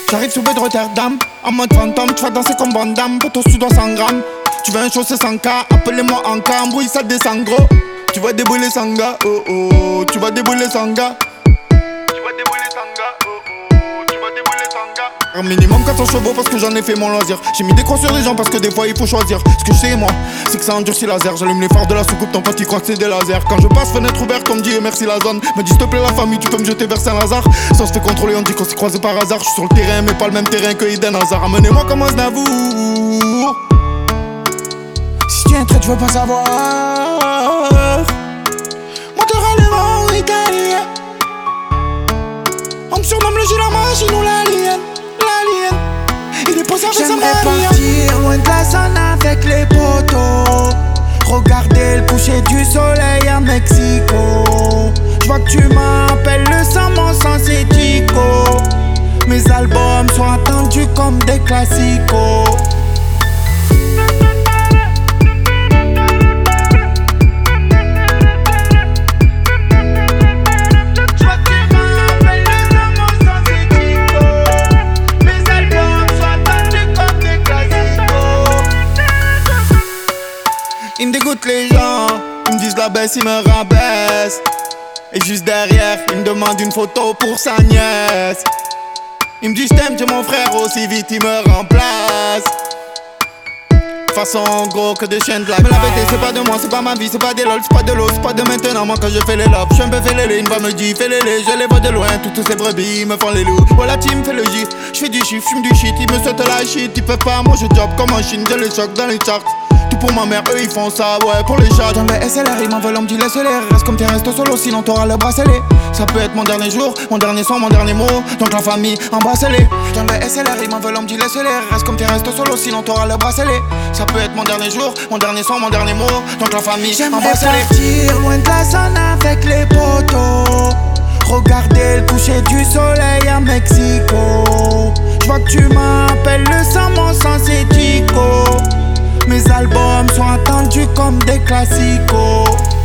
J'arrive sous de Rotterdam, en mode fantôme, tu vas danser comme Van Damme. Pour ton sous 100 grammes, tu veux un show c'est 100K, appelez-moi en cas, embrouille ça descend gros. Tu vas débouler sans gars, oh oh, tu vas débouler sans gars. Tu vas débouler sans gars, oh oh, tu vas débouler sans gars. Un minimum 400 chevaux parce que j'en ai fait mon loisir. J'ai mis des croix sur les gens parce que des fois il faut choisir. Ce que je sais moi, c'est que ça endurcit laser. J'allume les phares de la soucoupe, ton pote il croit que c'est des lasers. Quand je passe fenêtre ouverte, on me dit merci la zone. Me dit s'il te plaît la famille, tu peux me jeter vers Saint-Lazare. Ça se fait contrôler, on dit qu'on s'est croisé par hasard. Je suis sur le terrain mais pas le même terrain que Eden Hazard. Amenez-moi comme un Znavour. Si tu es un trait, je veux pas savoir. Moteur allemand ou italien. On me surnomme le Gilles, la machine ou l'alien. Il est posé avec sa J'aimerais partir loin de la zone avec les potos. Regarder le coucher du soleil à Mexico. J'vois que tu m'appelles le savant sans ético. Mes albums sont attendus comme des classicos. Ils me dégoûtent les gens, ils me disent la baisse, ils me rabaissent. Et juste derrière, ils me demandent une photo pour sa nièce. Ils me disent je t'aime, tu es mon frère, aussi vite il me remplace. Façon gros que des chiens de la. Mais la bêtise c'est pas de moi, c'est pas ma vie, c'est pas des lol, c'est pas de l'eau, c'est pas de maintenant. Moi quand je fais les lobes, j'suis un peu fait les une va me dire fais les je les vois de loin, toutes ces brebis me font les loups. Voilà team fait le J, j'fais du chiffre, j'fume du shit, ils me sautent la shit, ils peuvent pas, moi je job comme en Chine, je les choque dans les charts. Tout pour ma mère, eux ils font ça, ouais, pour les chats. Dans le SLR, ils m'en veulent, on me dit laisse-les. Reste comme t'es, reste solo, sinon t'auras le bracelet. Ça peut être mon dernier jour, mon dernier son, mon dernier mot. Donc la famille, embrasse-les. Dans le SLR, ils m'en veulent, on me dit laisse-les. Reste comme t'es, reste solo, sinon t'auras le bracelet. Ça peut être mon dernier jour, mon dernier son, mon dernier mot. Donc la famille, embrasse-les. J'aimerais partir loin de la zone avec les potos. Regarder le coucher du soleil à Mexico. J'vois que tu m'appelles le savant sans ético. Mes albums sont attendus comme des classicos.